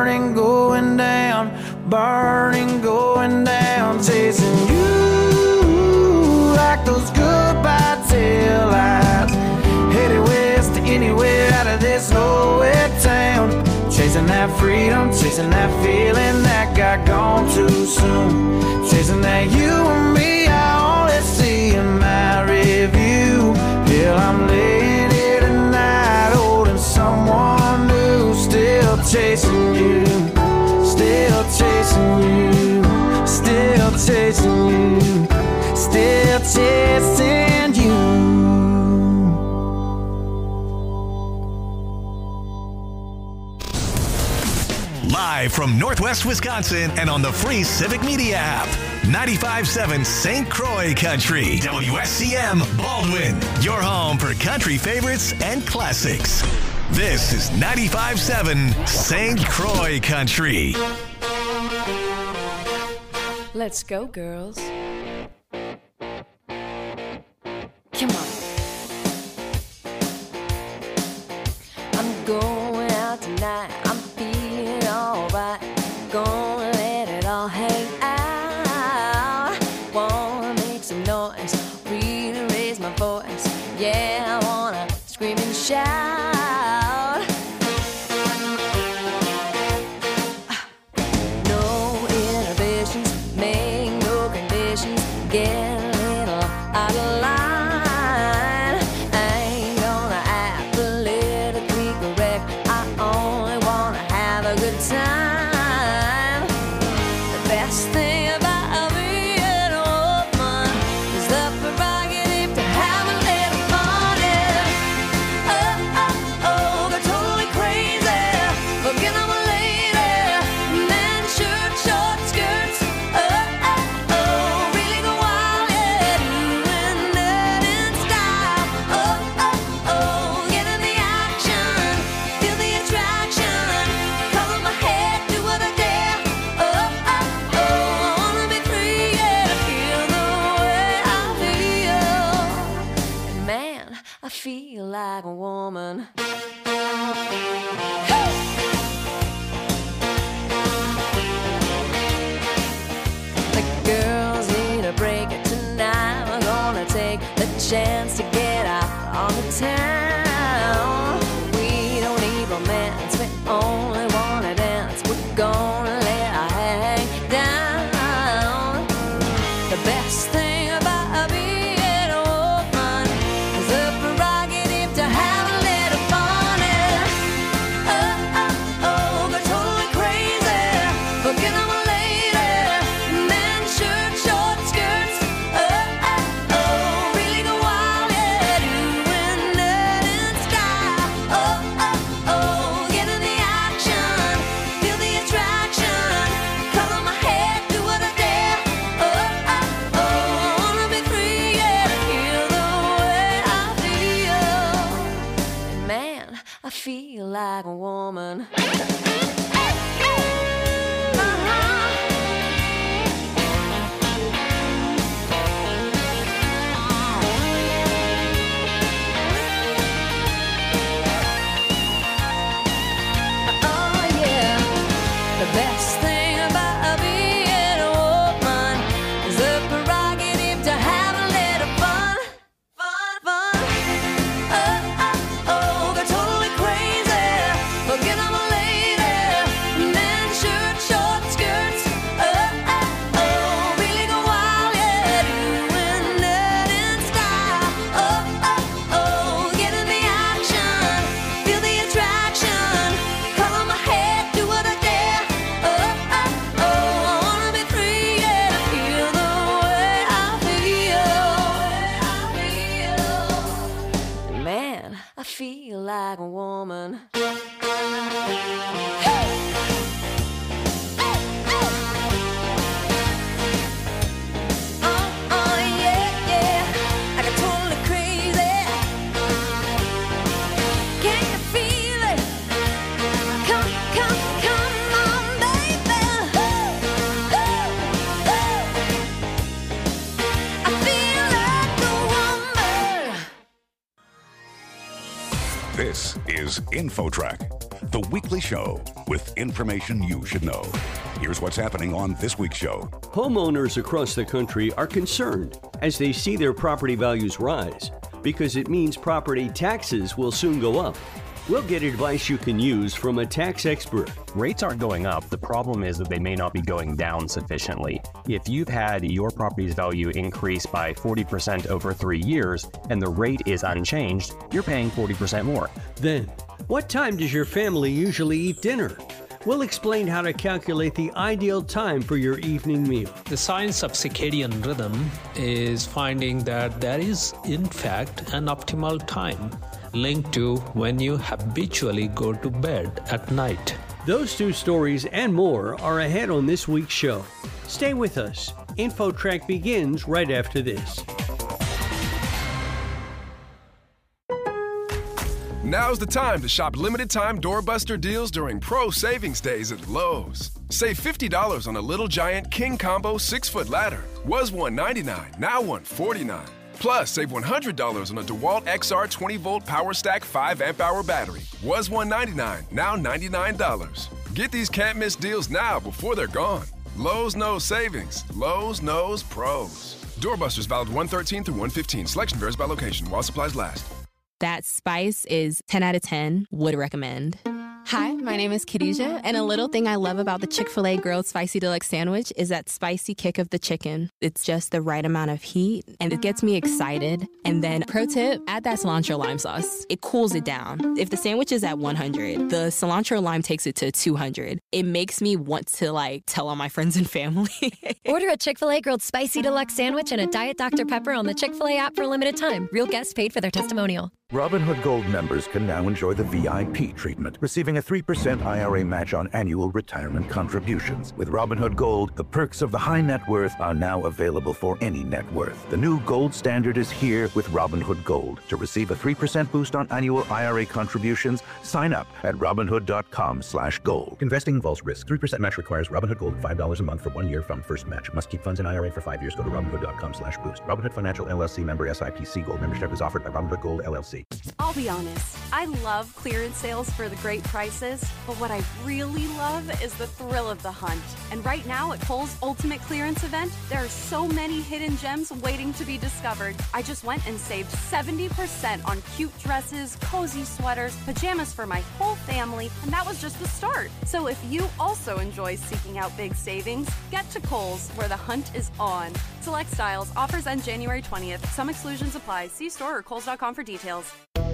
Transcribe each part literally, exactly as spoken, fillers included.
burning, going down, burning, going down, chasing you like those goodbye taillights, headed west to anywhere out of this nowhere town, chasing that freedom, chasing that feeling that got gone too soon, chasing that you and me I only see in my review. Hell, I'm laying here tonight holding someone new, still chasing you, still chasing you, still chasing you, still chasing you. Live from Northwest Wisconsin and on the free Civic Media app. ninety-five point seven Saint Croix Country. W S C M Baldwin. Your home for country favorites and classics. This is ninety-five point seven Saint Croix Country. Let's go, girls. Come on. I'm going out tonight. I'm feeling alright. Gonna let it all hang out. Wanna make some noise, really raise my voice. Yeah, I wanna scream and shout. No inhibitions, make no conditions. Get a little out of line. I ain't gonna act politically correct. I only wanna have a good time. The best thing about being a woman is the prerogative to have a little fun. Yeah. Oh, oh, oh, they're totally crazy. Forget I'm a lady. Men, shirt, short skirts. Oh, oh, oh, really go wild, yeah. Doing that in style. Oh, oh, oh, get in the action. Feel the attraction. Color my hair. This is InfoTrack, the weekly show with information you should know. Here's what's happening on this week's show. Homeowners across the country are concerned as they see their property values rise because it means property taxes will soon go up. We'll get advice you can use from a tax expert. Rates aren't going up. The problem is that they may not be going down sufficiently. If you've had your property's value increase by forty percent over three years and the rate is unchanged, you're paying forty percent more. Then, what time does your family usually eat dinner? We'll explain how to calculate the ideal time for your evening meal. The science of circadian rhythm is finding that there is, in fact, an optimal time linked to when you habitually go to bed at night. Those two stories and more are ahead on this week's show. Stay with us. InfoTrack begins right after this. Now's the time to shop limited-time doorbuster deals during Pro Savings Days at Lowe's. Save fifty dollars on a Little Giant King Combo six-foot ladder. Was one ninety-nine, now one forty-nine. Plus, save one hundred dollars on a DeWalt X R twenty-volt Power Stack five amp hour battery. Was one ninety-nine, now ninety-nine dollars. Get these can't-miss deals now before they're gone. Lowe's knows savings. Lowe's knows pros. Doorbusters valid one thirteen through one fifteen. Selection varies by location while supplies last. That spice is ten out of ten. Would recommend. Hi, my name is Khadijah, and a little thing I love about the Chick-fil-A Grilled Spicy Deluxe Sandwich is that spicy kick of the chicken. It's just the right amount of heat, and it gets me excited. And then, pro tip, add that cilantro lime sauce. It cools it down. If the sandwich is at one hundred, the cilantro lime takes it to two hundred. It makes me want to, like, tell all my friends and family. Order a Chick-fil-A Grilled Spicy Deluxe Sandwich and a Diet Doctor Pepper on the Chick-fil-A app for a limited time. Real guests paid for their testimonial. Robinhood Gold members can now enjoy the V I P treatment, receiving a three percent I R A match on annual retirement contributions. With Robinhood Gold, the perks of the high net worth are now available for any net worth. The new gold standard is here with Robinhood Gold. To receive a three percent boost on annual I R A contributions, sign up at Robinhood.com slash gold. Investing involves risk. three percent match requires Robinhood Gold five dollars a month for one year from first match. Must keep funds in I R A for five years. Go to Robinhood.com slash boost. Robinhood Financial L L C member S I P C Gold membership is offered by Robinhood Gold L L C. I'll be honest, I love clearance sales for the great prices, but what I really love is the thrill of the hunt. And right now at Kohl's Ultimate Clearance Event, there are so many hidden gems waiting to be discovered. I just went and saved seventy percent on cute dresses, cozy sweaters, pajamas for my whole family, and that was just the start. So if you also enjoy seeking out big savings, get to Kohl's where the hunt is on. Select styles, offers end January twentieth. Some exclusions apply. See store or kohls dot com for details.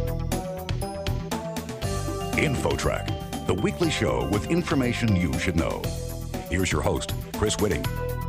InfoTrack, the weekly show with information you should know. Here's your host, Chris Whitting.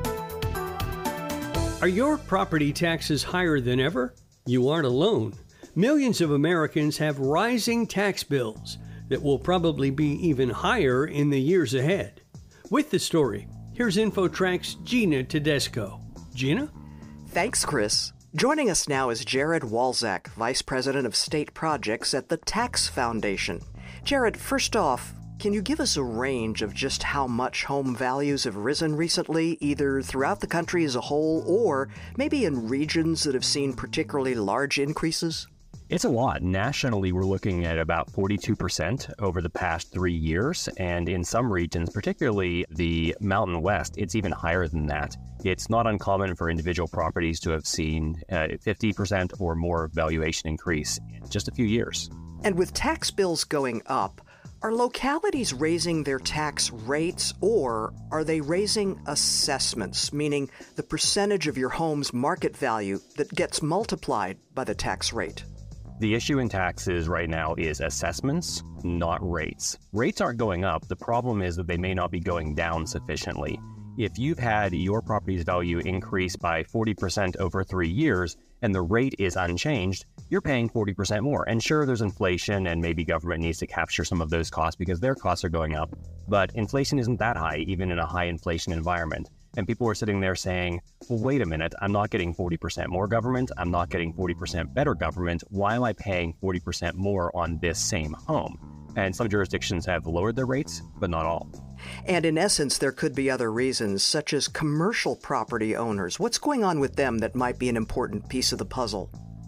Are your property taxes higher than ever? You aren't alone. Millions of Americans have rising tax bills that will probably be even higher in the years ahead. With the story, here's InfoTrack's Gina Tedesco. Gina? Thanks, Chris. Joining us now is Jared Walczak, Vice President of State Projects at the Tax Foundation. Jared, first off, can you give us a range of just how much home values have risen recently, either throughout the country as a whole or maybe in regions that have seen particularly large increases? It's a lot. Nationally, we're looking at about forty-two percent over the past three years. And in some regions, particularly the Mountain West, it's even higher than that. It's not uncommon for individual properties to have seen uh, fifty percent or more valuation increase in just a few years. And with tax bills going up, are localities raising their tax rates, or are they raising assessments, meaning the percentage of your home's market value that gets multiplied by the tax rate? The issue in taxes right now is assessments, not rates. Rates aren't going up. The problem is that they may not be going down sufficiently. If you've had your property's value increase by forty percent over three years and the rate is unchanged, you're paying forty percent more. And sure, there's inflation and maybe government needs to capture some of those costs because their costs are going up. But inflation isn't that high, even in a high inflation environment. And people are sitting there saying, well, wait a minute, I'm not getting forty percent more government. I'm not getting forty percent better government. Why am I paying forty percent more on this same home? And some jurisdictions have lowered their rates, but not all. And in essence, there could be other reasons, such as commercial property owners. What's going on with them that might be an important piece of the puzzle?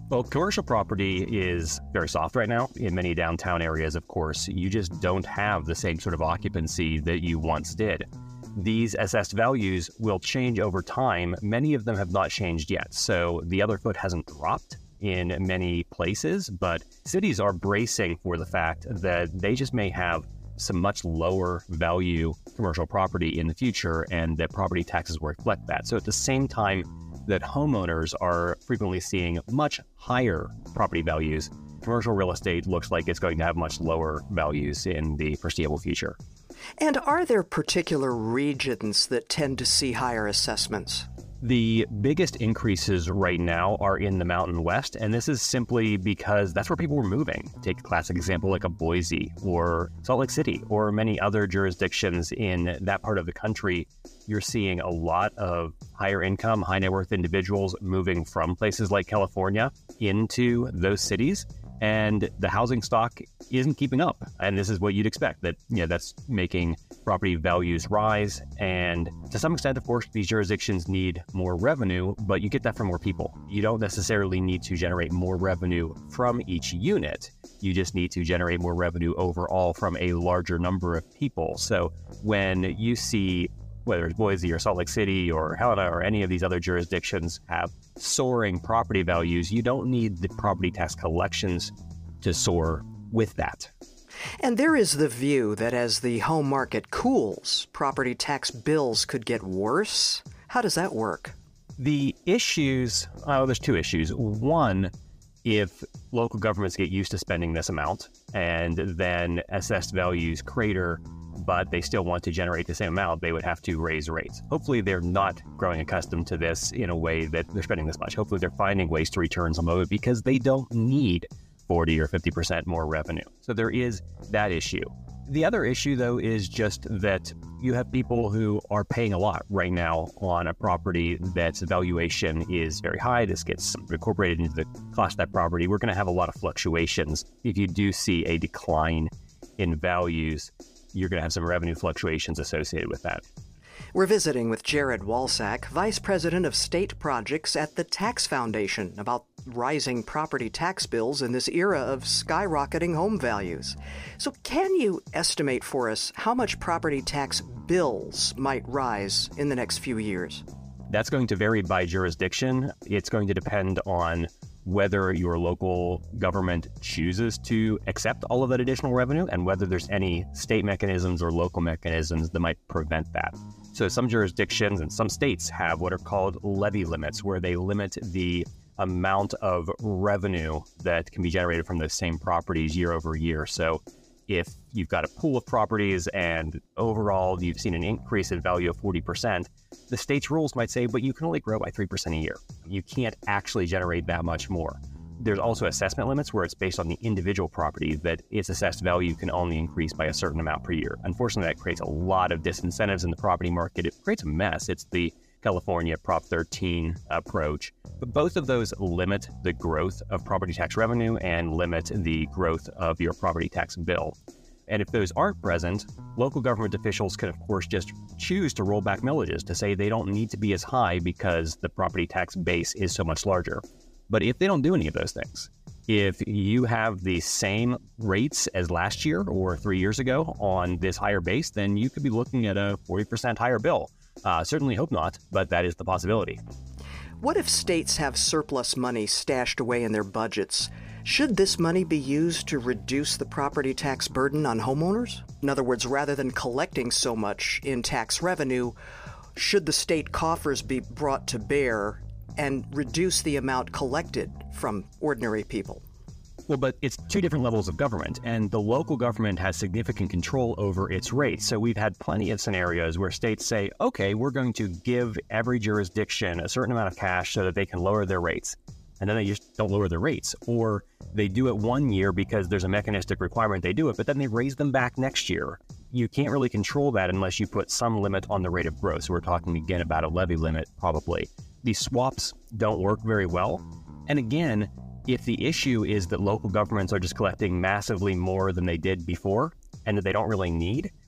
Well, commercial property is very soft right now. In many downtown areas, of course, you just don't have the same sort of occupancy that you once did. These assessed values will change over time. Many of them have not changed yet. So the other foot hasn't dropped in many places, but cities are bracing for the fact that they just may have some much lower value commercial property in the future, and that property taxes will reflect that. So at the same time that homeowners are frequently seeing much higher property values, commercial real estate looks like it's going to have much lower values in the foreseeable future. And are there particular regions that tend to see higher assessments? The biggest increases right now are in the Mountain West, and this is simply because that's where people were moving. Take a classic example like a Boise or Salt Lake City or many other jurisdictions in that part of the country. You're seeing a lot of higher income, high net worth individuals moving from places like California into those cities, and the housing stock isn't keeping up. And this is what you'd expect, that, you know, that's making property values rise. And to some extent, of course, these jurisdictions need more revenue, but you get that from more people. You don't necessarily need to generate more revenue from each unit. You just need to generate more revenue overall from a larger number of people. So when you see, whether it's Boise or Salt Lake City or Helena or any of these other jurisdictions have soaring property values, you don't need the property tax collections to soar with that. And there is the view that as the home market cools, property tax bills could get worse. How does that work? The issues, oh, there's two issues. One, if local governments get used to spending this amount and then assessed values crater, but they still want to generate the same amount, they would have to raise rates. Hopefully they're not growing accustomed to this in a way that they're spending this much. Hopefully they're finding ways to return some of it because they don't need forty or fifty percent more revenue. So there is that issue. The other issue, though, is just that you have people who are paying a lot right now on a property that's valuation is very high. This gets incorporated into the cost of that property. We're going to have a lot of fluctuations. If you do see a decline in values, you're going to have some revenue fluctuations associated with that. We're visiting with Jared Walczak, Vice President of State Projects at the Tax Foundation, about rising property tax bills in this era of skyrocketing home values. So can you estimate for us how much property tax bills might rise in the next few years? That's going to vary by jurisdiction. It's going to depend on whether your local government chooses to accept all of that additional revenue and whether there's any state mechanisms or local mechanisms that might prevent that. So some jurisdictions and some states have what are called levy limits, where they limit the amount of revenue that can be generated from those same properties year over year. So if you've got a pool of properties and overall you've seen an increase in value of forty percent, the state's rules might say, but you can only grow by three percent a year. You can't actually generate that much more. There's also assessment limits where it's based on the individual property that its assessed value can only increase by a certain amount per year. Unfortunately, that creates a lot of disincentives in the property market. It creates a mess. It's the California Prop thirteen approach. But both of those limit the growth of property tax revenue and limit the growth of your property tax bill. And if those aren't present, local government officials can, of course, just choose to roll back millages to say they don't need to be as high because the property tax base is so much larger. But if they don't do any of those things, if you have the same rates as last year or three years ago on this higher base, then you could be looking at a forty percent higher bill. Uh, certainly hope not, but that is the possibility. What if states have surplus money stashed away in their budgets? Should this money be used to reduce the property tax burden on homeowners? In other words, rather than collecting so much in tax revenue, should the state coffers be brought to bear and reduce the amount collected from ordinary people? Well, but it's two different levels of government, and the local government has significant control over its rates. So we've had plenty of scenarios where states say, okay, we're going to give every jurisdiction a certain amount of cash so that they can lower their rates. And then they just don't lower their rates. Or they do it one year because there's a mechanistic requirement they do it, but then they raise them back next year. You can't really control that unless you put some limit on the rate of growth. So we're talking again about a levy limit, probably. These swaps don't work very well. And again, if the issue is that local governments are just collecting massively more than they did before and that they don't really need,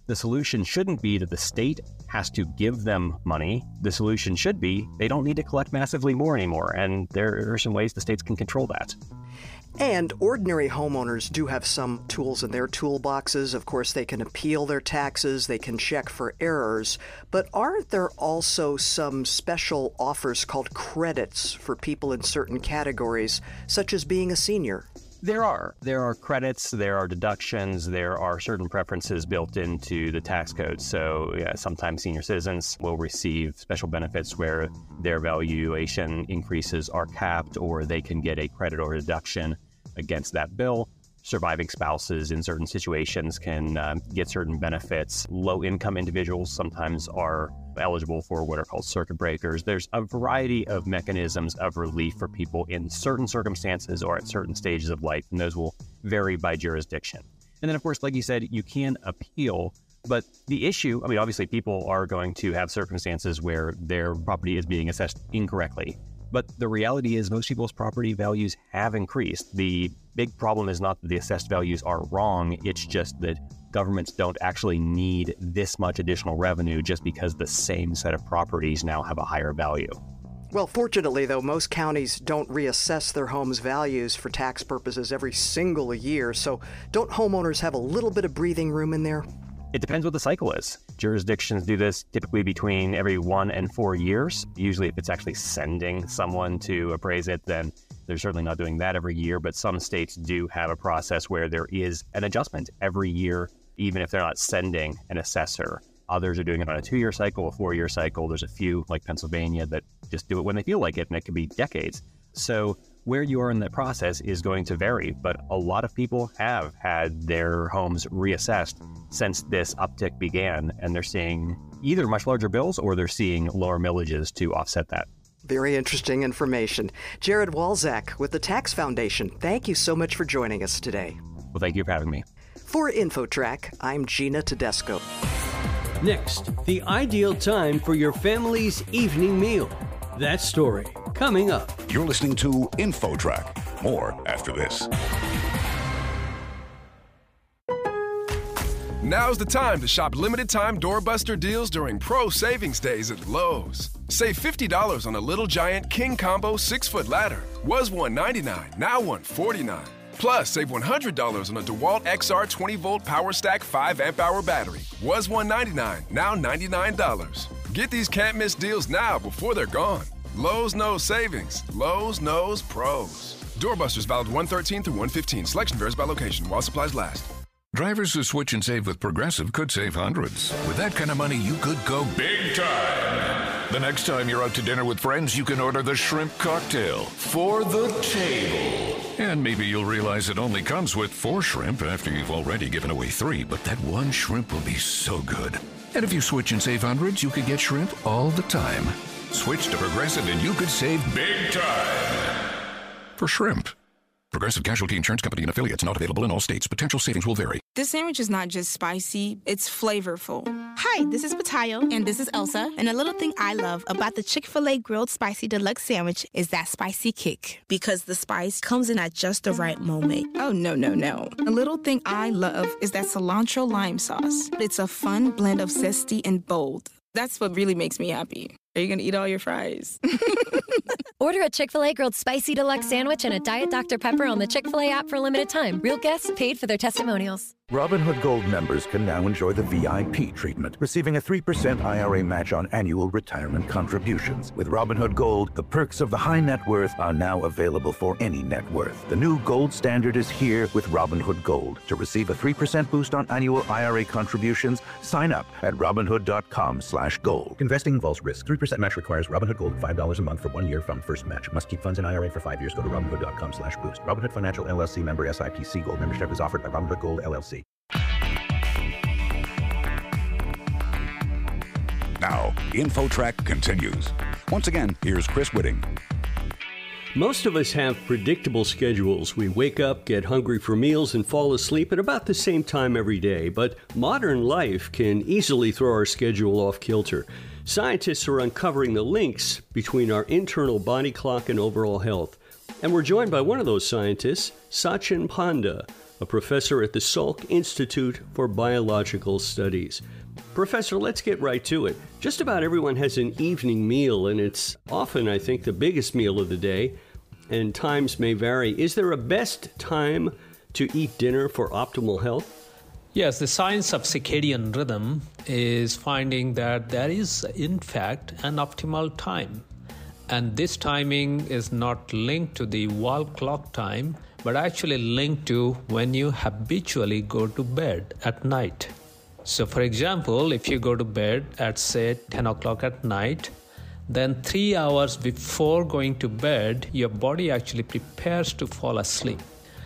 The solution shouldn't be that the state has to give them money. The solution should be they don't need to collect massively more anymore, and there are some ways the states can control that. And ordinary homeowners do have some tools in their toolboxes. Of course, they can appeal their taxes, they can check for errors, but aren't there also some special offers called credits for people in certain categories, such as being a senior? There are. There are credits, there are deductions, there are certain preferences built into the tax code. So yeah, sometimes senior citizens will receive special benefits where their valuation increases are capped, or they can get a credit or deduction against that bill. Surviving spouses in certain situations can um, get certain benefits. Low-income individuals sometimes are eligible for what are called circuit breakers. There's a variety of mechanisms of relief for people in certain circumstances or at certain stages of life, and those will vary by jurisdiction. And then, of course, like you said, you can appeal, but the issue, I mean, obviously people are going to have circumstances where their property is being assessed incorrectly. But the reality is most people's property values have increased. The big problem is not that the assessed values are wrong, it's just that governments don't actually need this much additional revenue just because the same set of properties now have a higher value. Well, fortunately, though, most counties don't reassess their homes' values for tax purposes every single year, so don't homeowners have a little bit of breathing room in there? It depends what the cycle is. Jurisdictions do this typically between every one and four years. Usually if it's actually sending someone to appraise it, then they're certainly not doing that every year, but some states do have a process where there is an adjustment every year, even if they're not sending an assessor. Others are doing it on a two-year cycle, a four-year cycle. There's a few, like Pennsylvania, that just do it when they feel like it, and it can be decades. So where you are in that process is going to vary, but a lot of people have had their homes reassessed since this uptick began, and they're seeing either much larger bills or they're seeing lower millages to offset that. Very interesting information. Jared Walczak with the Tax Foundation, thank you so much for joining us today. Well, thank you for having me. For InfoTrack, I'm Gina Tedesco. Next, the ideal time for your family's evening meal. That story coming up. You're listening to InfoTrack. More after this. Now's the time to shop limited-time doorbuster deals during Pro Savings Days at Lowe's. Save fifty dollars on a Little Giant King Combo six-foot ladder. Was one ninety-nine, now one forty-nine. Plus, save one hundred dollars on a DeWalt X R twenty-volt Power Stack five amp hour battery. Was one ninety-nine, now ninety-nine dollars. Get these can't-miss deals now before they're gone. Lowe's knows savings. Lowe's knows pros. Doorbusters valid one thirteen through one fifteen. Selection varies by location while supplies last. Drivers who switch and save with Progressive could save hundreds. With that kind of money, you could go big time. The next time you're out to dinner with friends, you can order the shrimp cocktail for the table. And maybe you'll realize it only comes with four shrimp after you've already given away three, but that one shrimp will be so good. And if you switch and save hundreds, you could get shrimp all the time. Switch to Progressive and you could save big time. For shrimp. Progressive Casualty Insurance Company and affiliates, not available in all states. Potential savings will vary. This sandwich is not just spicy, it's flavorful. Hi, this is Patayo. And this is Elsa. And a little thing I love about the Chick-fil-A Grilled Spicy Deluxe Sandwich is that spicy kick. Because the spice comes in at just the right moment. Oh, no, no, no. A little thing I love is that cilantro lime sauce. It's a fun blend of zesty and bold. That's what really makes me happy. Are you going to eat all your fries? Order a Chick-fil-A Grilled Spicy Deluxe Sandwich and a Diet Doctor Pepper on the Chick-fil-A app for a limited time. Real guests paid for their testimonials. Robinhood Gold members can now enjoy the V I P treatment, receiving a three percent I R A match on annual retirement contributions. With Robinhood Gold, the perks of the high net worth are now available for any net worth. The new gold standard is here with Robinhood Gold. To receive a three percent boost on annual I R A contributions, sign up at Robinhood.com slash gold. Investing involves risk. three percent match requires Robinhood Gold five dollars a month for one year from first match. Must keep funds in I R A for five years. Go to Robinhood.com slash boost. Robinhood Financial L L C member S I P C Gold membership is offered by Robinhood Gold L L C. Now, InfoTrack continues. Once again, here's Chris Whitting. Most of us have predictable schedules. We wake up, get hungry for meals, and fall asleep at about the same time every day. But modern life can easily throw our schedule off kilter. Scientists are uncovering the links between our internal body clock and overall health. And we're joined by one of those scientists, Sachin Panda, a professor at the Salk Institute for Biological Studies. Professor, let's get right to it. Just about everyone has an evening meal, and it's often, I think, the biggest meal of the day, and times may vary. Is there a best time to eat dinner for optimal health? Yes, the science of circadian rhythm is finding that there is, in fact, an optimal time. And this timing is not linked to the wall clock time, but actually linked to when you habitually go to bed at night. So, for example, if you go to bed at, say, ten o'clock at night, then three hours before going to bed, your body actually prepares to fall asleep.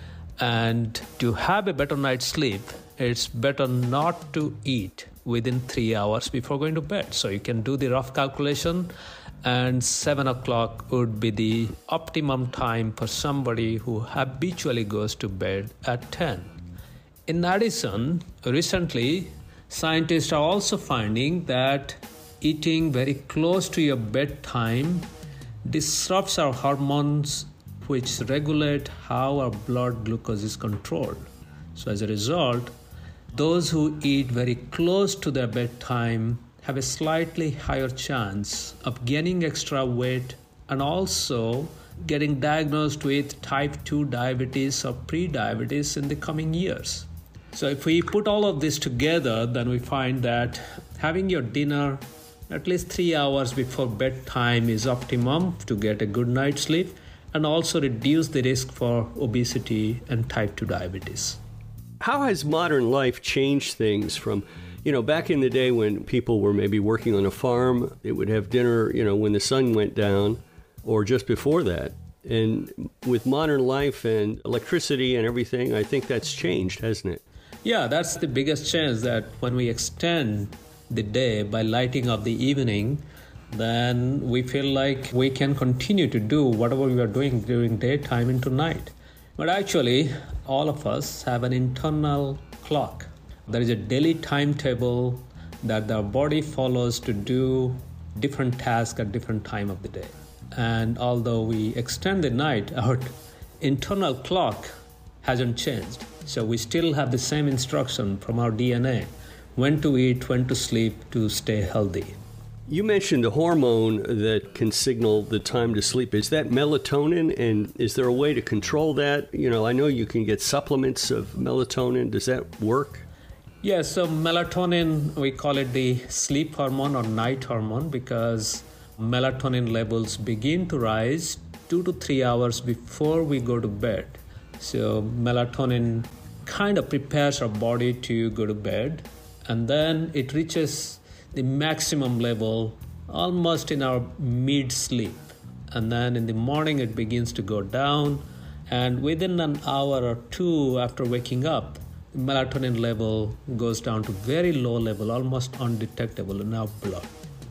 And to have a better night's sleep, it's better not to eat within three hours before going to bed. So you can do the rough calculation, and seven o'clock would be the optimum time for somebody who habitually goes to bed at ten. In addition, recently, scientists are also finding that eating very close to your bedtime disrupts our hormones which regulate how our blood glucose is controlled. So as a result, those who eat very close to their bedtime have a slightly higher chance of gaining extra weight and also getting diagnosed with type two diabetes or pre-diabetes in the coming years. So if we put all of this together, then we find that having your dinner at least three hours before bedtime is optimum to get a good night's sleep and also reduce the risk for obesity and type two diabetes. How has modern life changed things from, you know, back in the day when people were maybe working on a farm, they would have dinner, you know, when the sun went down or just before that. And with modern life and electricity and everything, I think that's changed, hasn't it? Yeah, that's the biggest change, that when we extend the day by lighting up the evening, then we feel like we can continue to do whatever we are doing during daytime into night. But actually, all of us have an internal clock. There is a daily timetable that our body follows to do different tasks at different time of the day. And although we extend the night, our internal clock hasn't changed. So we still have the same instruction from our D N A, when to eat, when to sleep, to stay healthy. You mentioned a hormone that can signal the time to sleep. Is that melatonin? And is there a way to control that? You know, I know you can get supplements of melatonin. Does that work? Yeah, so melatonin, we call it the sleep hormone or night hormone because melatonin levels begin to rise two to three hours before we go to bed. So melatonin kind of prepares our body to go to bed, and then it reaches the maximum level almost in our mid-sleep. And then in the morning it begins to go down, and within an hour or two after waking up, the melatonin level goes down to very low level, almost undetectable in our blood.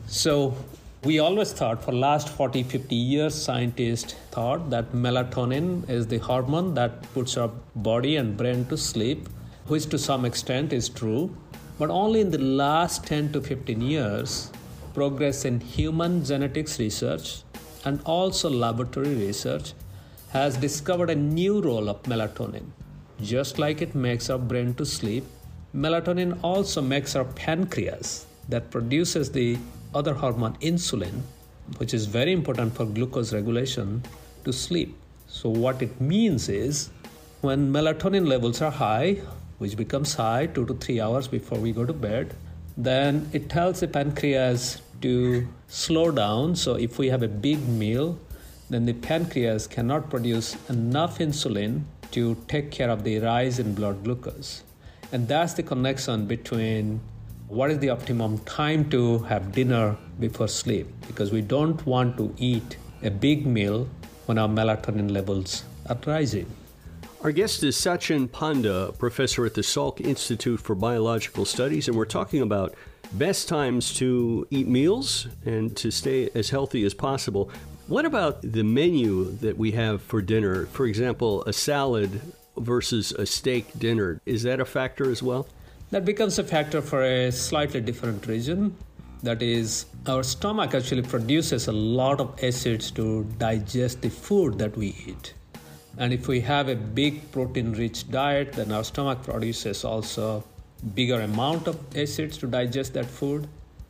So we always thought, for last forty, fifty years, scientists thought that melatonin is the hormone that puts our body and brain to sleep, which to some extent is true. But only in the last ten to fifteen years, progress in human genetics research and also laboratory research has discovered a new role of melatonin. Just like it makes our brain to sleep, melatonin also makes our pancreas, that produces the other hormone insulin, which is very important for glucose regulation, to sleep. So what it means is, when melatonin levels are high, which becomes high two to three hours before we go to bed, then it tells the pancreas to slow down. So if we have a big meal, then the pancreas cannot produce enough insulin to take care of the rise in blood glucose. And that's the connection between what is the optimum time to have dinner before sleep, because we don't want to eat a big meal when our melatonin levels are rising. Our guest is Sachin Panda, professor at the Salk Institute for Biological Studies, and we're talking about best times to eat meals and to stay as healthy as possible. What about the menu that we have for dinner? For example, a salad versus a steak dinner. Is that a factor as well? That becomes a factor for a slightly different reason. That is, our stomach actually produces a lot of acids to digest the food that we eat. And if we have a big protein-rich diet, then our stomach produces also bigger amount of acids to digest that food.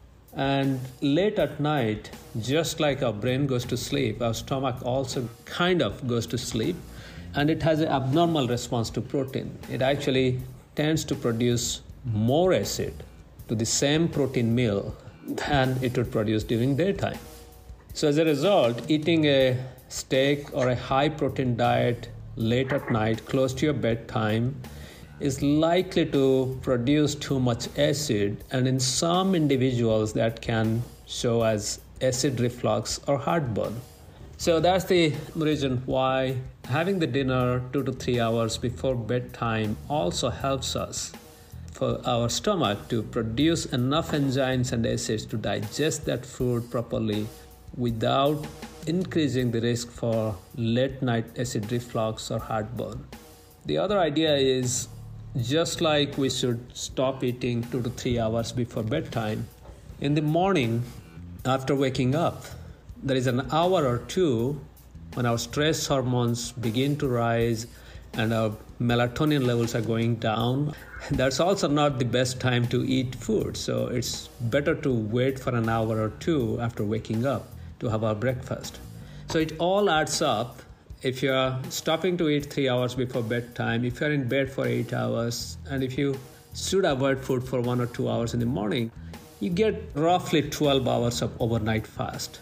And late at night, just like our brain goes to sleep, our stomach also kind of goes to sleep, and it has an abnormal response to protein. It actually tends to produce more acid to the same protein meal than it would produce during daytime. So as a result, eating a steak or a high-protein diet late at night, close to your bedtime, is likely to produce too much acid, and in some individuals that can show as acid reflux or heartburn. So that's the reason why having the dinner two to three hours before bedtime also helps us for our stomach to produce enough enzymes and acids to digest that food properly without increasing the risk for late night acid reflux or heartburn. The other idea is, just like we should stop eating two to three hours before bedtime, in the morning after waking up, there is an hour or two when our stress hormones begin to rise and our melatonin levels are going down. That's also not the best time to eat food, so it's better to wait for an hour or two after waking up to have our breakfast. So it all adds up. If you're stopping to eat three hours before bedtime, if you're in bed for eight hours, and if you should avoid food for one or two hours in the morning, you get roughly twelve hours of overnight fast.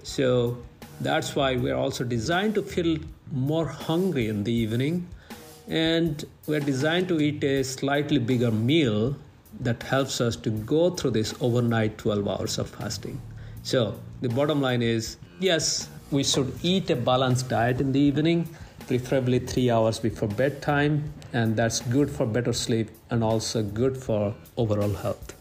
So that's why we're also designed to feel more hungry in the evening, and we're designed to eat a slightly bigger meal that helps us to go through this overnight twelve hours of fasting. So the bottom line is, yes, we should eat a balanced diet in the evening, preferably three hours before bedtime, and that's good for better sleep and also good for overall health.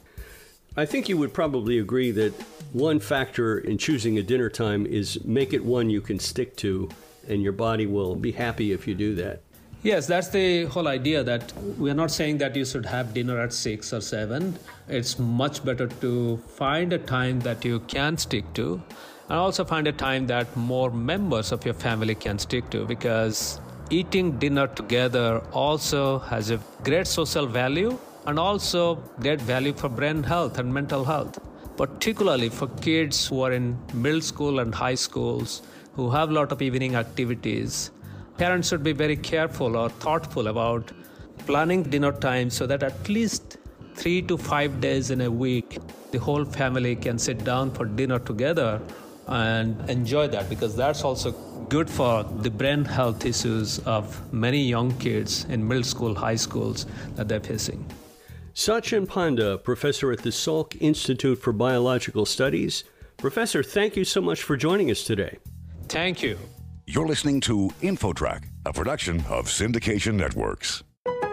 I think you would probably agree that one factor in choosing a dinner time is make it one you can stick to, and your body will be happy if you do that. Yes, that's the whole idea, that we're not saying that you should have dinner at six or seven. It's much better to find a time that you can stick to, and also find a time that more members of your family can stick to, because eating dinner together also has a great social value and also great value for brain health and mental health, particularly for kids who are in middle school and high schools who have a lot of evening activities. Parents should be very careful or thoughtful about planning dinner time so that at least three to five days in a week, the whole family can sit down for dinner together and enjoy that, because that's also good for the brain health issues of many young kids in middle school, high schools that they're facing. Sachin Panda, professor at the Salk Institute for Biological Studies. Professor, thank you so much for joining us today. Thank you. You're listening to InfoTrack, a production of Syndication Networks.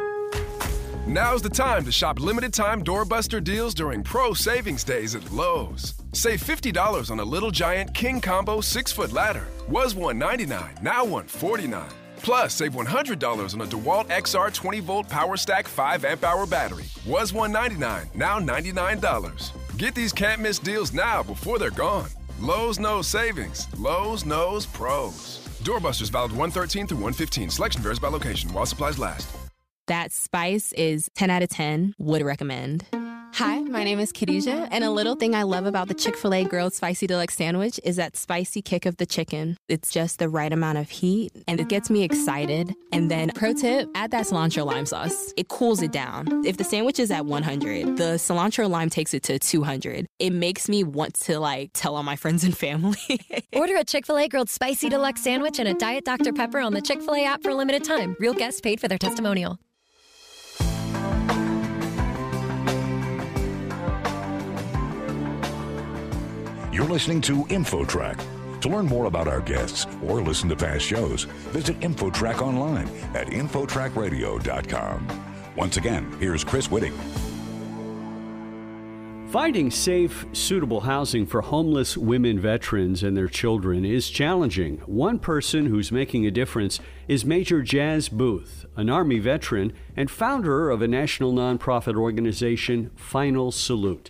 Now's the time to shop limited-time doorbuster deals during Pro Savings Days at Lowe's. Save fifty dollars on a Little Giant King Combo six-foot ladder. Was one ninety-nine, now one forty-nine. Plus, save one hundred dollars on a DeWalt X R twenty-volt Power Stack five amp hour battery. Was one ninety-nine, now ninety-nine dollars. Get these can't-miss deals now before they're gone. Lowe's knows savings. Lowe's knows pros. Doorbusters valid one thirteen through one fifteen. Selection varies by location while supplies last. That spice is ten out of ten. Would recommend. Hi, my name is Khadijah, and a little thing I love about the Chick-fil-A Grilled Spicy Deluxe Sandwich is that spicy kick of the chicken. It's just the right amount of heat, and it gets me excited. And then, pro tip, add that cilantro lime sauce. It cools it down. If the sandwich is at one hundred, the cilantro lime takes it to two hundred. It makes me want to, like, tell all my friends and family. Order a Chick-fil-A Grilled Spicy Deluxe Sandwich and a Diet Doctor Pepper on the Chick-fil-A app for a limited time. Real guests paid for their testimonial. You're listening to InfoTrack. To learn more about our guests or listen to past shows, visit InfoTrack online at infotrack radio dot com. Once again, here's Chris Whitting. Finding safe, suitable housing for homeless women veterans and their children is challenging. One person who's making a difference is Major Jazz Booth, an Army veteran and founder of a national nonprofit organization, Final Salute.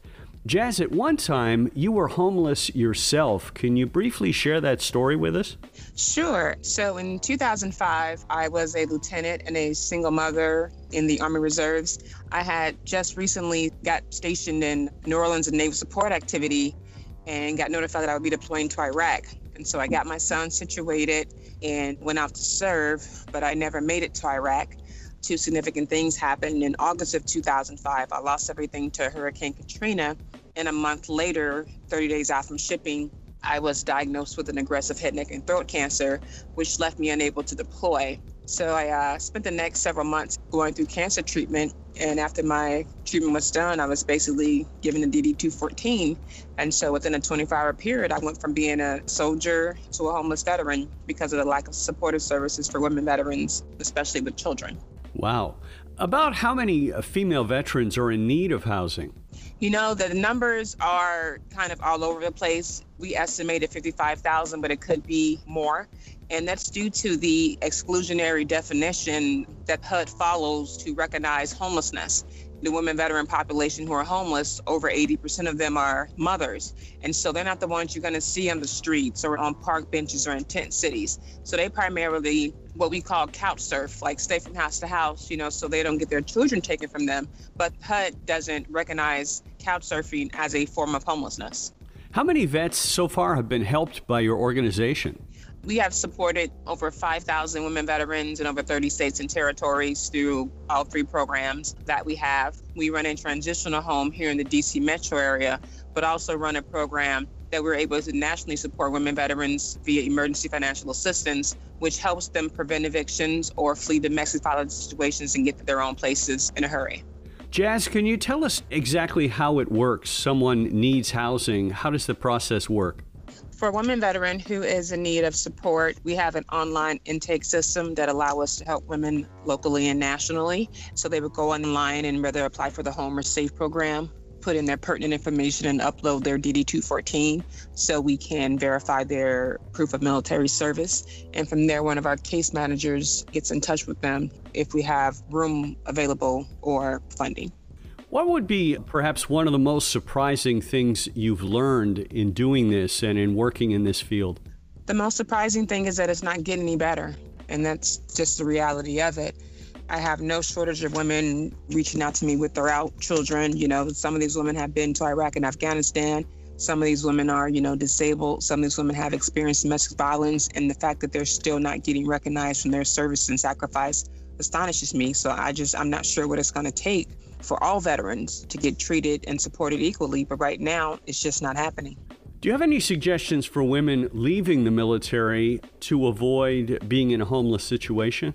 Jazz, at one time, you were homeless yourself. Can you briefly share that story with us? Sure. So in two thousand five, I was a lieutenant and a single mother in the Army Reserves. I had just recently got stationed in New Orleans in Naval Support Activity and got notified that I would be deploying to Iraq. And so I got my son situated and went out to serve, but I never made it to Iraq. Two significant things happened. In August of two thousand five, I lost everything to Hurricane Katrina. And a month later, thirty days out from shipping, I was diagnosed with an aggressive head, neck, and throat cancer, which left me unable to deploy. So I uh, spent the next several months going through cancer treatment. And after my treatment was done, I was basically given the D D two fourteen. And so within a twenty-four hour period, I went from being a soldier to a homeless veteran because of the lack of supportive services for women veterans, especially with children. Wow. About how many female veterans are in need of housing? You know, the numbers are kind of all over the place. We estimated fifty-five thousand, but it could be more. And that's due to the exclusionary definition that H U D follows to recognize homelessness. The women veteran population who are homeless, over eighty percent of them are mothers. And so they're not the ones you're going to see on the streets or on park benches or in tent cities. So they primarily what we call couch surf, like stay from house to house, you know, so they don't get their children taken from them. But H U D doesn't recognize couch surfing as a form of homelessness. How many vets so far have been helped by your organization? We have supported over five thousand women veterans in over thirty states and territories through all three programs that we have. We run a transitional home here in the D C metro area, but also run a program that we're able to nationally support women veterans via emergency financial assistance, which helps them prevent evictions or flee domestic violence situations and get to their own places in a hurry. Jazz, can you tell us exactly how it works? Someone needs housing. How does the process work? For a women veteran who is in need of support, we have an online intake system that allows us to help women locally and nationally. So they would go online and whether apply for the Home or Safe program, put in their pertinent information and upload their D D two fourteen so we can verify their proof of military service. And from there, one of our case managers gets in touch with them if we have room available or funding. What would be perhaps one of the most surprising things you've learned in doing this and in working in this field? The most surprising thing is that it's not getting any better, and that's just the reality of it. I have no shortage of women reaching out to me with their out children. You know, some of these women have been to Iraq and Afghanistan. Some of these women are, you know, disabled. Some of these women have experienced domestic violence, and the fact that they're still not getting recognized from their service and sacrifice astonishes me. So I just, I'm not sure what it's going to take for all veterans to get treated and supported equally, but right now it's just not happening. Do you have any suggestions for women leaving the military to avoid being in a homeless situation?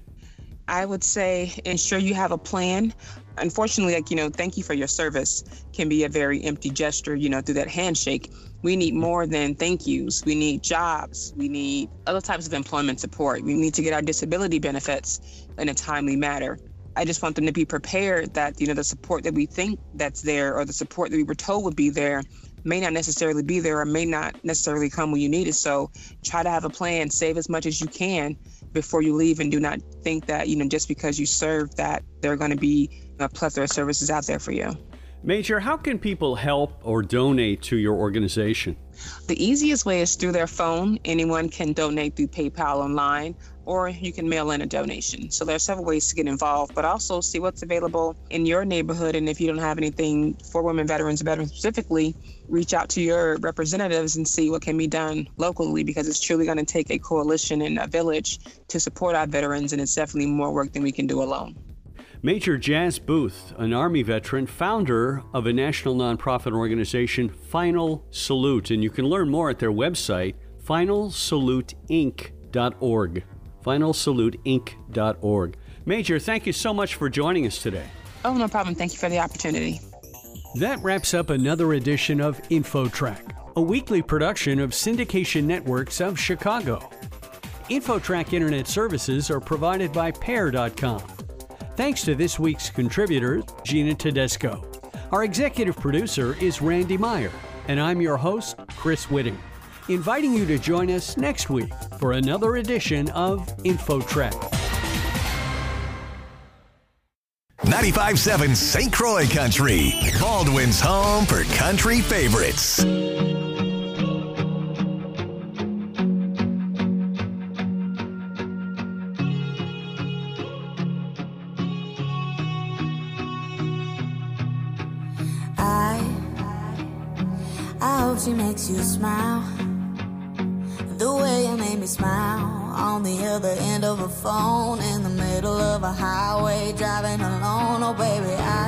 I would say ensure you have a plan. Unfortunately, like, you know, thank you for your service can be a very empty gesture, you know, through that handshake. We need more than thank yous. We need jobs. We need other types of employment support. We need to get our disability benefits in a timely manner. I just want them to be prepared that, you know, the support that we think that's there or the support that we were told would be there may not necessarily be there or may not necessarily come when you need it. So try to have a plan, save as much as you can before you leave, and do not think that, you know, just because you serve that there are going to be a plethora of services out there for you. Major, how can people help or donate to your organization? The easiest way is through their phone. Anyone can donate through PayPal online, or you can mail in a donation. So there are several ways to get involved, but also see what's available in your neighborhood. And if you don't have anything for women veterans, veterans specifically, reach out to your representatives and see what can be done locally, because it's truly going to take a coalition and a village to support our veterans, and it's definitely more work than we can do alone. Major Jazz Booth, an Army veteran, founder of a national nonprofit organization, Final Salute, and you can learn more at their website, final salute inc dot org. final salute inc dot org. Major, thank you so much for joining us today. Oh, no problem. Thank you for the opportunity. That wraps up another edition of InfoTrack, a weekly production of Syndication Networks of Chicago. InfoTrack Internet services are provided by Pair dot com. Thanks to this week's contributor, Gina Tedesco. Our executive producer is Randy Meyer, and I'm your host, Chris Whitting, inviting you to join us next week for another edition of InfoTrack. ninety-five seven Saint Croix Country, Baldwin's home for country favorites. I hope she makes you smile the way you made me smile on the other end of a phone in the middle of a highway driving alone. Oh baby, I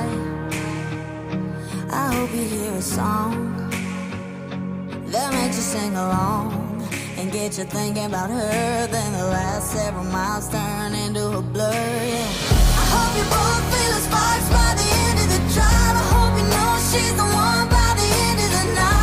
I hope you hear a song that makes you sing along and get you thinking about her. Then the last several miles turn into a blur, yeah. I hope you both feel the sparks by the end of the drive. I hope you know she's the one by the end of the night.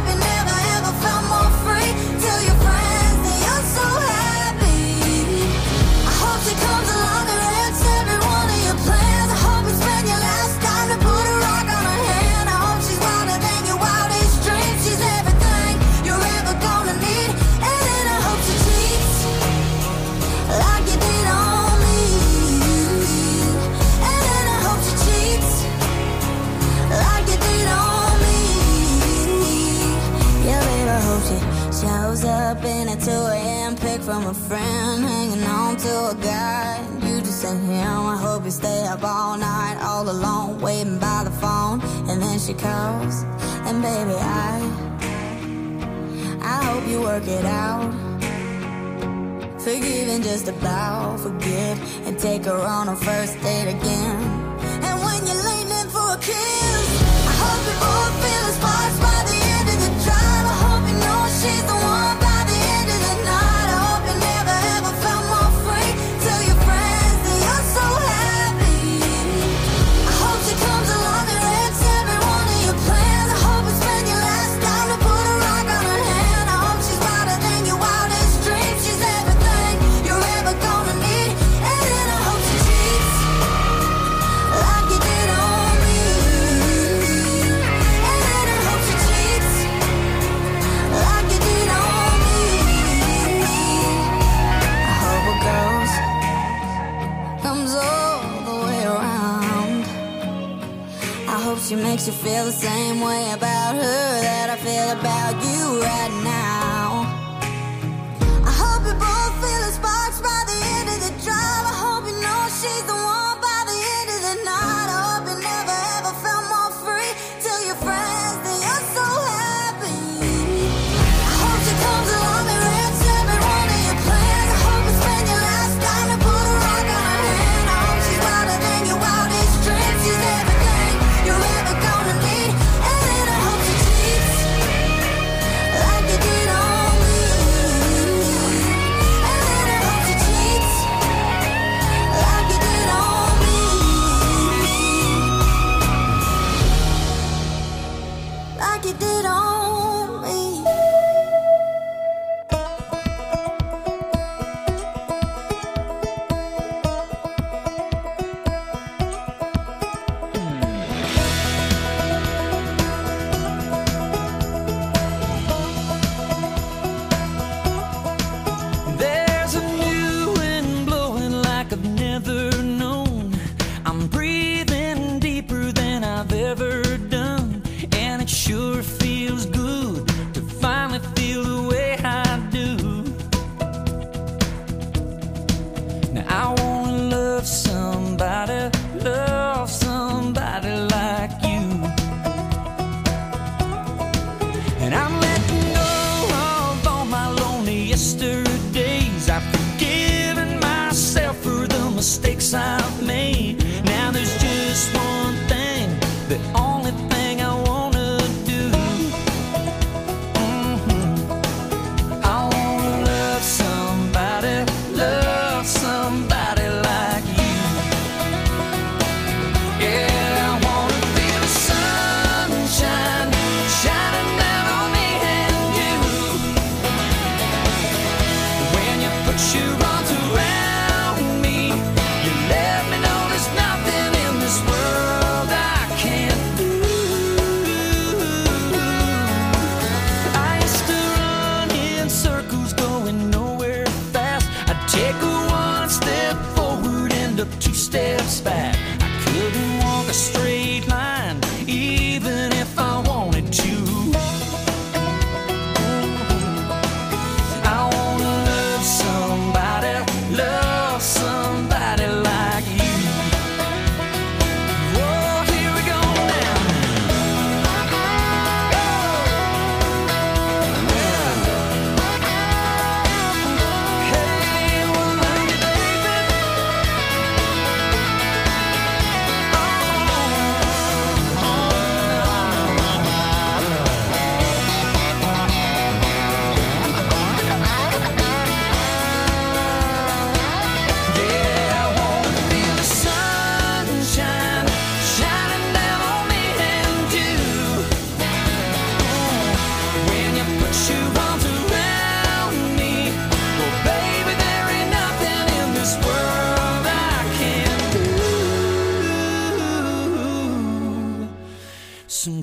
She comes along and wrecks every one of your plans. I hope you spend your last time to put a rock on her hand. I hope she's wilder than your wildest dreams. She's everything you're ever gonna need. And then I hope she cheats like you did on me. And then I hope she cheats like you did on me. Yeah, baby, I hope she shows up in a two a.m. pic from a friend, hanging on to a guy. You just ain't him. I hope you stay up all night, all alone, waiting by the phone. And then she calls, and baby, I I hope you work it out. Forgive and just about forgive, and take her on a first date again. And when you're leaning in for a kiss, I hope you both feel the sparks by the end of the drive. I hope you know she's the one by the end of the night. I hope you never ever felt more free. Tell your friends that you're so happy. I hope she comes along and wrecks every one of your plans. I hope you spend your last time to put a rock on her hand. I hope she's wilder than your wildest dreams. She's everything you're ever gonna need. And then I hope she cheats like you did on me. And then I hope she cheats like you did on me. I hope it goes, comes all the way around. I hope she makes you feel the same way about her that I feel about you right now. I hope you both feel the sparks by the end of the drive. I hope you know she's the one by the end of the night. I hope you never ever felt more free. Tell your friends that you're so happy. I hope she comes along and wrecks every one of your plans. I hope you spend your last time to put a rock on her hand. I hope she's wilder than your wildest dreams. She's everything you're ever gonna need. And then I hope she cheats like you did on me. And then I hope she cheats like you did on me. Like you did on me. There's a new wind blowing like I've never known. I'm breathing deeper than I've ever done, and it sure feels good to finally feel the way I do. Now I wanna love somebody, love somebody like you. And I'm letting go of all my lonely yesterdays. I've forgiven myself for the mistakes I've made. Now there's just one thing, the only thing I wanna do. Mhm. I wanna love somebody, love somebody like you. Yeah, I wanna feel the sunshine shining down on me and you. When you put your arms around me, you let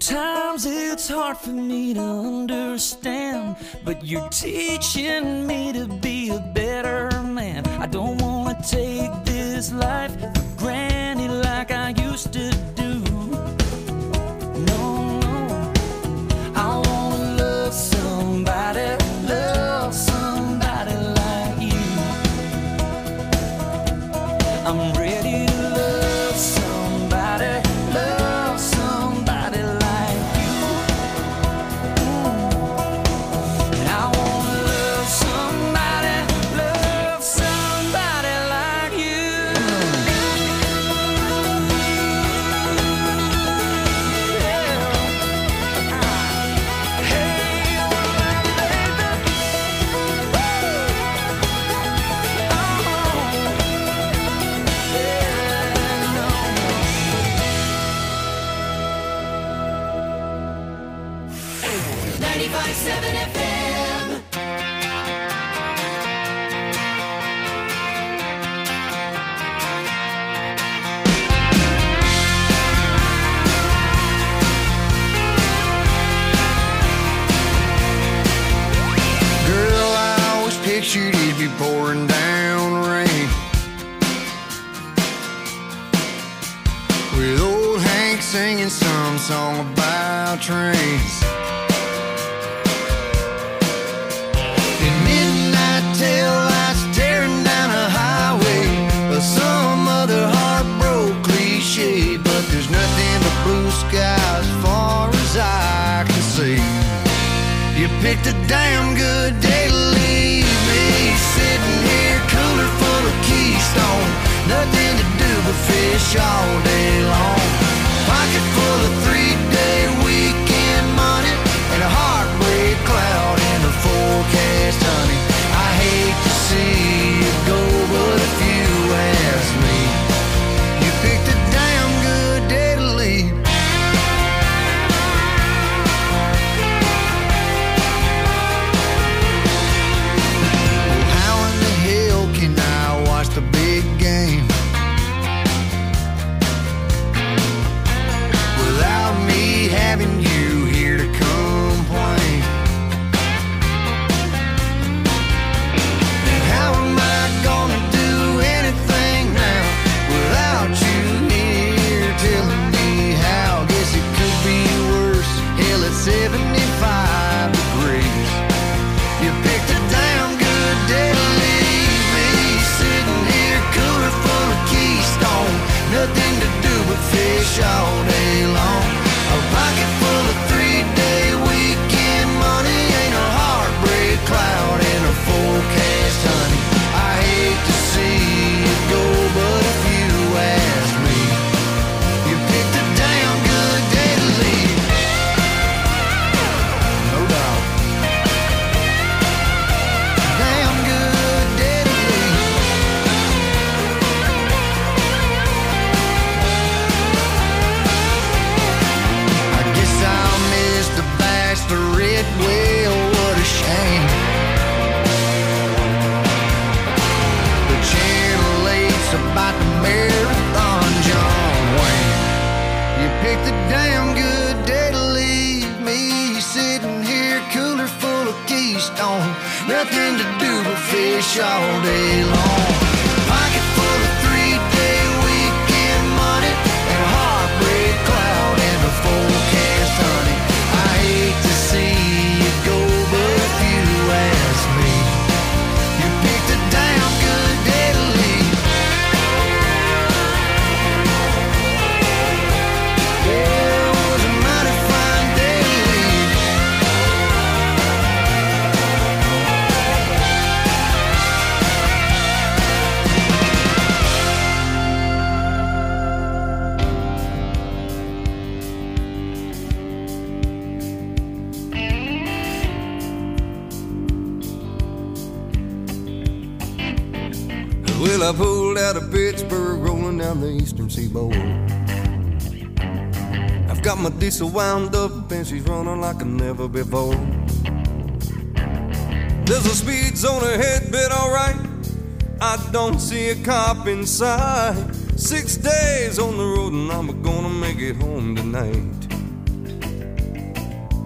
Sometimes it's hard for me to understand, but you're teaching me to be a better man. I don't wanna take this life for granted like I used to do. No, no, I wanna love somebody, love somebody like you. I'm ready to love somebody, love somebody like you. Mm. And I wanna love somebody, love somebody like you. ninety-five seven F M. Girl, I always pictured it'd be pouring down rain, with old Hank singing some song about trains. In midnight tail lights tearing down a highway, or some other heartbroken cliche, but there's nothing but blue sky as far as I can see. You picked a damn good day to leave me, sitting here cooler full of Keystone, nothing to do but fish all day long. Pocket full of three-day weekend money and a heartbreak cloud in the forecast, honey. I hate to see you go, but if you ask me, you picked a damn good day to leave. Well, how in the hell can I watch the big game without me having you here to complain? And how am I gonna do anything now without you here telling me how? Guess it could be worse. Hell, it's seventy-five degrees. You picked a damn good day to leave me, sitting here cooler full of Keystone, nothing to do but fish all day long. A pocket full of three-day weekend money, ain't a heartbreak cloud in a forecast, honey. I hate to see you go, but if you ask me, you picked a damn good day to leave. No doubt. Damn good day to leave. I guess I'll miss the bachelorette, well, what a shame. The Channel eight's about the marathon, John Wayne. You picked a damn good day to leave me, sitting here cooler full of Keystone, nothing to do but fish all day long. Pocket full of three-day weekend money and a heartbreak cloud in the forecast, honey. I hate to see you go, but if you ask me, you picked a damn good day to leave. Yeah, it was a mighty fine day to leave. Well, I pulled out of Pittsburgh, rolling down the eastern seaboard. I've got my diesel wound up and she's running like a never before. There's a speed zone ahead, but alright, I don't see a cop in sight. Six days on the road and I'm gonna make it home tonight.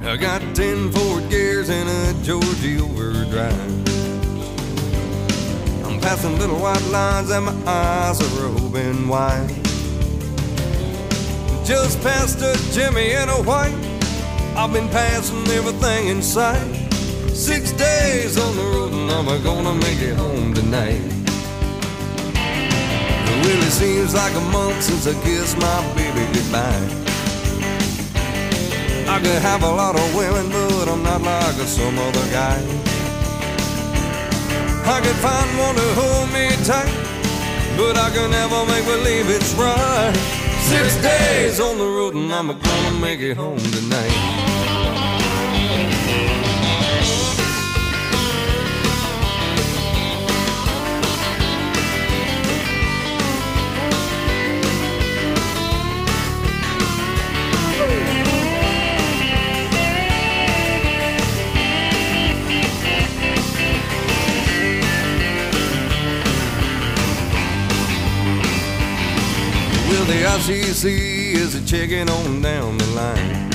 I got ten forward gears and a Georgia overdrive. I'm passing little white lines and my eyes are open wide. Just past a Jimmy and a white, I've been passing everything in sight. Six days on the road and I'm gonna make it home tonight. It really seems like a month since I kissed my baby goodbye. I could have a lot of women, but I'm not like some other guy. I could find one to hold me tight, but I can never make believe it's right. Six days on the road and I'm gonna make it home tonight. The I C C is a checking on down the line.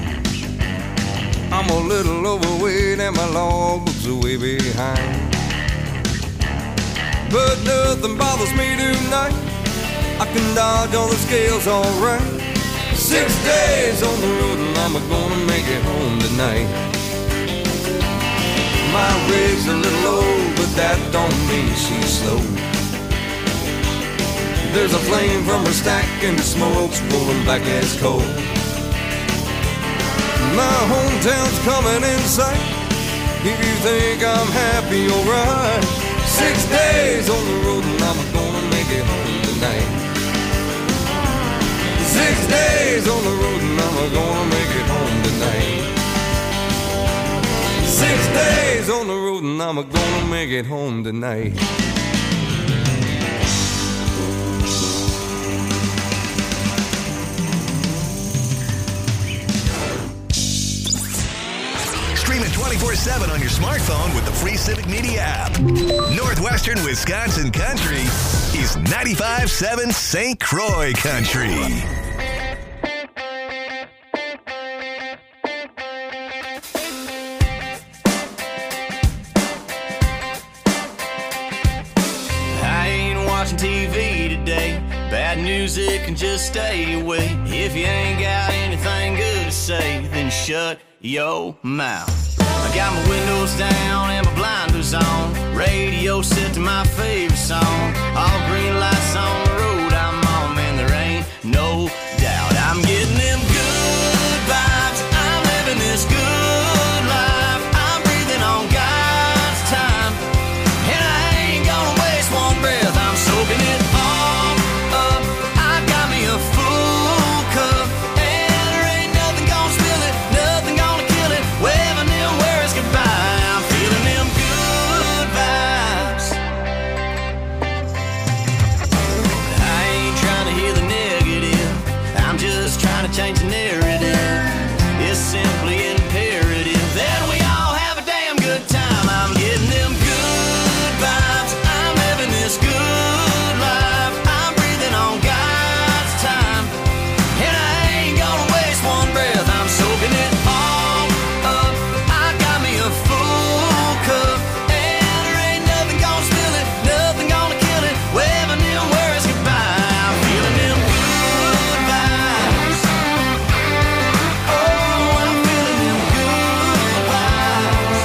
I'm a little overweight and my logbook's are way behind. But nothing bothers me tonight. I can dodge all the scales alright. Six days on the road and I'm gonna make it home tonight. My rig's a little old, but that don't mean she's slow. There's a flame from her stack and the smoke's rolling back as coal. My hometown's coming in sight. If you think I'm happy, alright. Six days on the road and I'm gonna make it home tonight. Six days on the road and I'm gonna make it home tonight. Six days on the road and I'm gonna make it home tonight. Stream it twenty-four seven on your smartphone with the free Civic Media app. Northwestern Wisconsin Country is ninety-five point seven Saint Croix Country. I ain't watching T V today. Bad news, it can just stay away. If you ain't got anything good to say, then shut your mouth. I got my windows down and my blinders on. Radio set to my favorite song. All green lights on the road I'm on, man, there ain't no doubt. I'm getting them good vibes. I'm living this good life. I'm breathing on God's time, and I ain't gonna waste one breath. I'm soaking it all up. I got me a full cup, and there ain't nothing gonna spill it, nothing gonna kill it. Waving them words goodbye. I'm feeling them good vibes. I ain't trying to hear the negative. I'm just trying to change the narrative. It's simply imperative that we all have a damn good time. I'm getting them good vibes. I'm living this good life. I'm breathing on God's time, and I ain't gonna waste one breath. I'm soaking it all up. I got me a full cup, and there ain't nothing gonna spill it, nothing gonna kill it. Waving them words goodbye. I'm feeling them good vibes. Oh, I'm feeling them good vibes.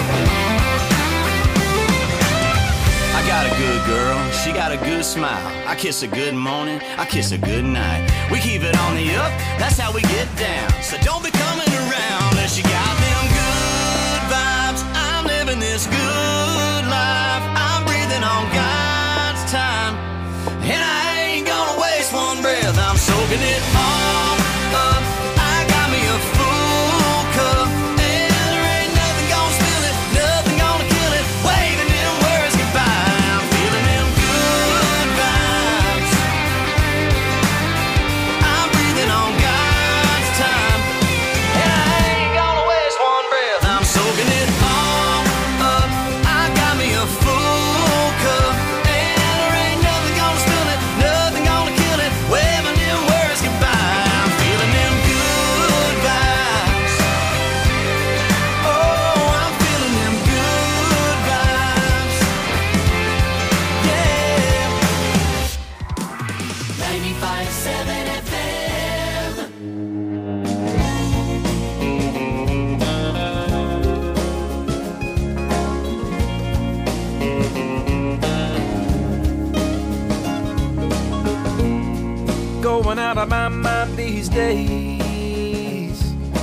I got a good girl, she got a good smile. I kiss her good morning, I kiss her good night. We keep it on the up, that's how we get down. So don't be coming around unless you got them good vibes. I'm living this good life. I'm breathing on God's time, and I ain't gonna waste one breath. I'm soaking it all up. I got me a full cup, and there ain't nothing gonna spill it, nothing gonna kill it. Waving them words goodbye. I'm feeling them good vibes. I'm breathing on God's time, and I ain't gonna waste one of my mind these days,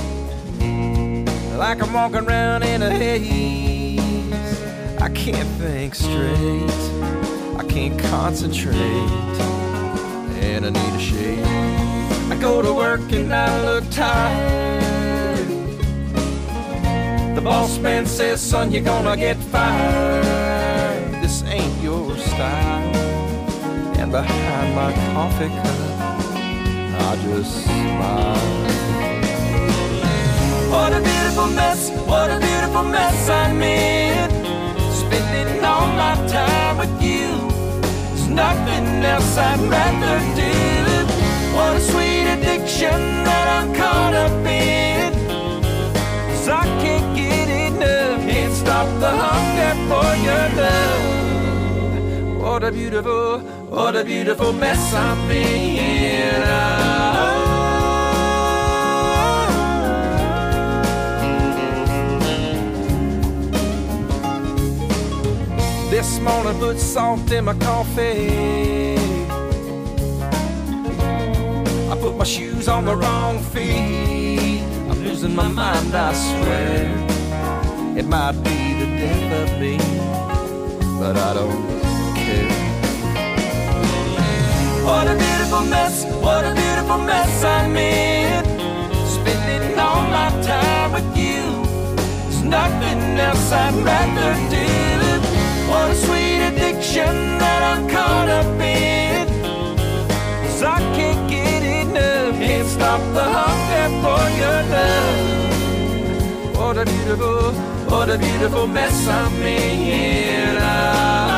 like I'm walking around in a haze. I can't think straight, I can't concentrate, and I need a shave. I go to work and I look tired. The boss man says, son, you're gonna get fired. This ain't your style. And behind my coffee cup, I just smile. What a beautiful mess, what a beautiful mess I'm in. Spending all my time with you, there's nothing else I'd rather do. What a sweet addiction that I'm caught up in, 'cause I can't get enough, can't stop the hunger for your love. What a beautiful, what a beautiful mess I'm in. Oh. This morning put salt in my coffee. I put my shoes on the wrong feet. I'm losing my mind, I swear. It might be the death of me, but I don't care. What a beautiful mess, what a beautiful mess I'm in. Spending all my time with you, there's nothing else I'd rather do. What a sweet addiction that I'm caught up in, 'cause I can't get enough, can't stop the hunger for your love. What a beautiful, what a beautiful mess I'm in. Oh.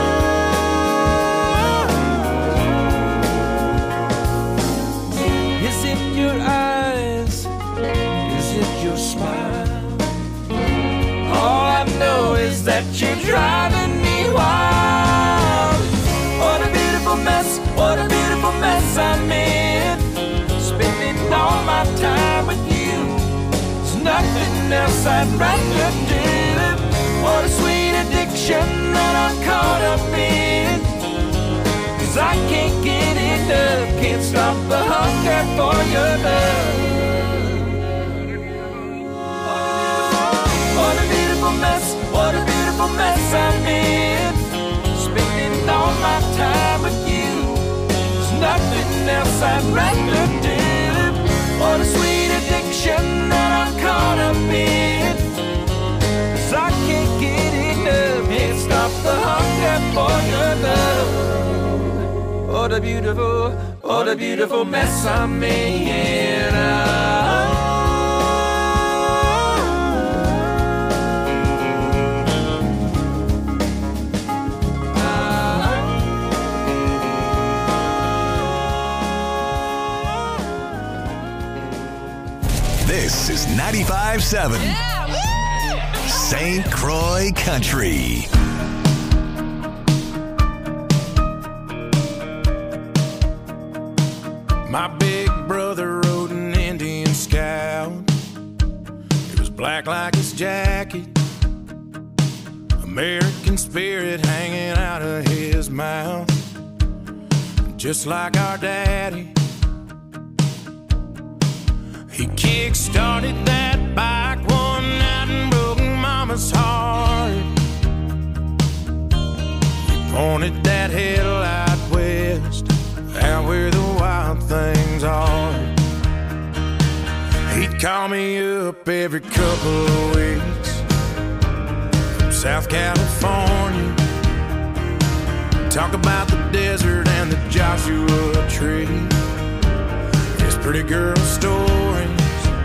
Is it your eyes? Is it your smile? All I know is that you're driving me wild. What a beautiful mess, what a beautiful mess I'm in. Spending all my time with you, there's nothing else I'd rather do. What a sweet addiction that I'm caught up in, 'cause I can't get enough, can't stop the hunger for your love. What a beautiful mess, what a beautiful mess I'm in. Spending all my time with you, there's nothing else I'd rather do. What a sweet addiction that I'm caught up in, 'cause I can't get enough, can't stop the hunger for your love. What a beautiful, what a beautiful mess I'm in. Oh. This is ninety-five seven Saint Croix Country. My big brother rode an Indian Scout. It was black like his jacket, American spirit hanging out of his mouth, just like our daddy. He kick-started that bike one night and broke Mama's heart. He pointed that headlight west, out where the wild things are. He'd call me up every couple of weeks from South California, talk about the desert and the Joshua Tree, his pretty girl stories,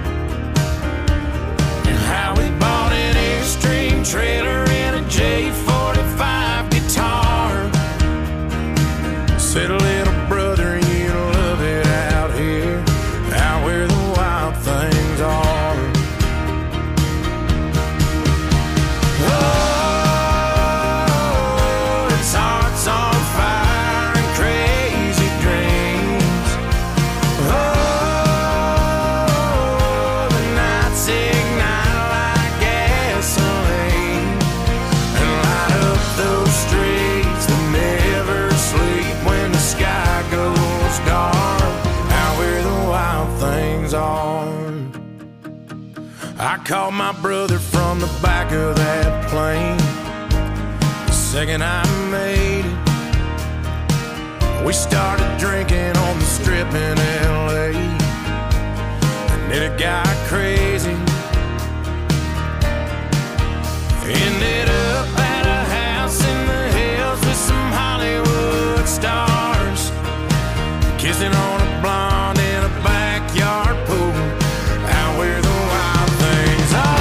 and how he bought an Airstream trailer and a J forty-five guitar. Said, little brother, you'll love it out here, out where the wild things are. Oh, it's hearts on fire and crazy dreams. Oh, called my brother from the back of that plane. The second I made it, we started drinking on the strip in L A. And then it got crazy. Ended up at a house in the hills with some Hollywood stars, kissing on a blonde in a backyard pool, out where the wild things are.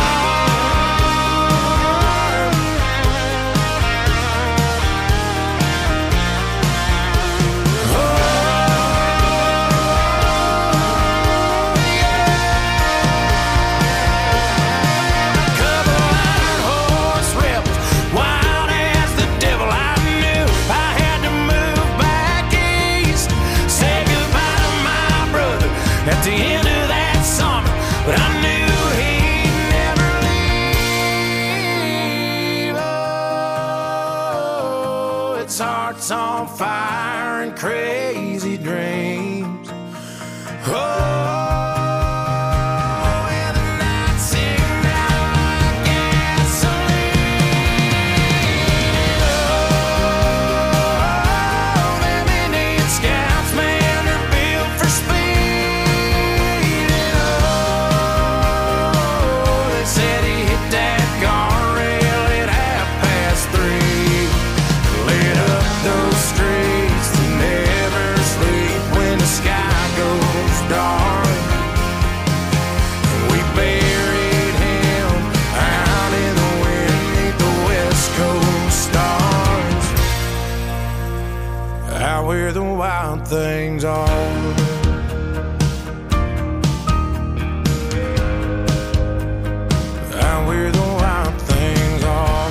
Oh, yeah. A couple iron horse rebels, wild as the devil. I knew I had to move back east, say goodbye to my brother at the end of that summer, but I knew he'd never leave. Oh, its heart's on fire and crazy dreams. Oh, and the nights sing out like gasoline. Oh, them Indian scouts, man, they're built for speed. And oh, they said he hit that guardrail at half past three. Lit up those streets to never sleep when the sky goes dark. We buried him out in the wind 'neath the West Coast stars, out where the wild things are. Out where the wild things are.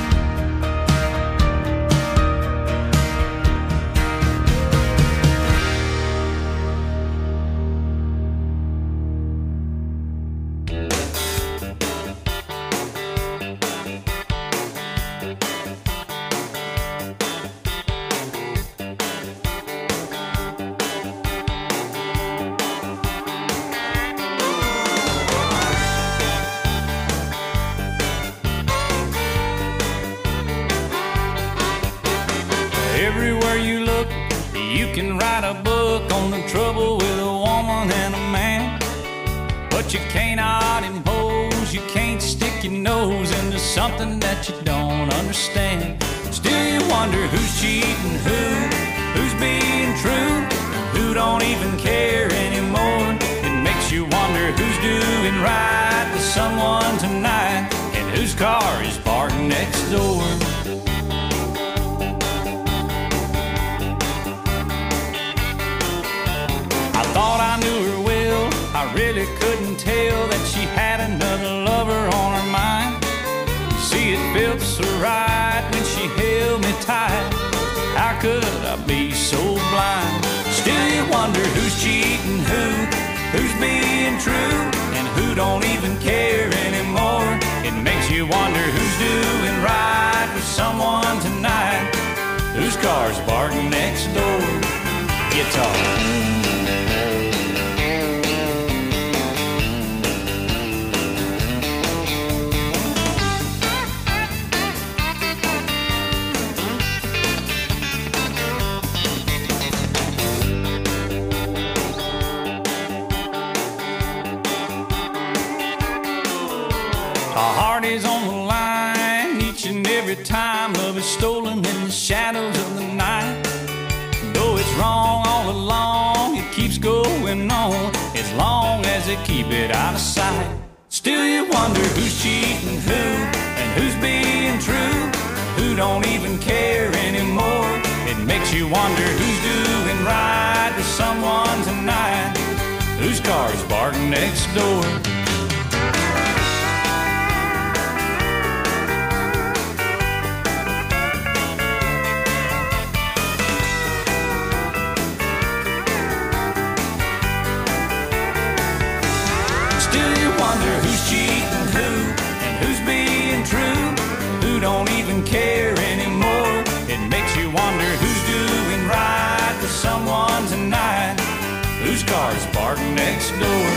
Everywhere you look, you can write a book on the trouble with a woman and a man. But you cannot impose, you can't stick your nose into something that you don't understand. Still you wonder who's cheating who, who's being true, who don't even care anymore. It makes you wonder who's doing right with someone tonight, and whose car is parked next door. I thought I knew her well, I really couldn't tell that she had another lover on her mind. You see, it felt so right when she held me tight. How could I be so blind? Still you wonder who's cheating who, who's being true, and who don't even care anymore. It makes you wonder who's doing right with someone tonight, whose car's parked next door. Guitar. Our heart is on the line each and every time love is stolen in the shadows of the night. Though it's wrong all along, it keeps going on as long as they keep it out of sight. Still you wonder who's cheating who, and who's being true, who don't even care anymore. It makes you wonder who's doing right with someone tonight, whose car's parked next door. Who's cheating who, and who's being true, who don't even care anymore. It makes you wonder who's doing right with someone tonight, whose car's parked next door.